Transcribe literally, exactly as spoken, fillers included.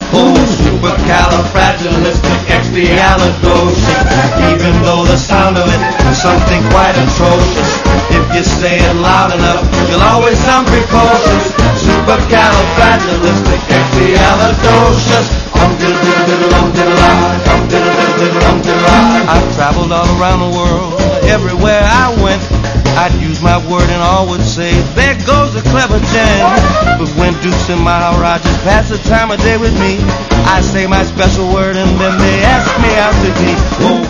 Oh, supercalifragilisticexpialidocious. Even though the sound of it is something quite atrocious, if you say it loud enough, you'll always sound precocious. Supercalifragilisticexpialidocious. I've traveled all around the world, everywhere I went. I'd use my word and all would say, there goes a clever gent. But when Dukes and Maharajas pass the time of day with me, I say my special word and then they ask me out to eat. Oh,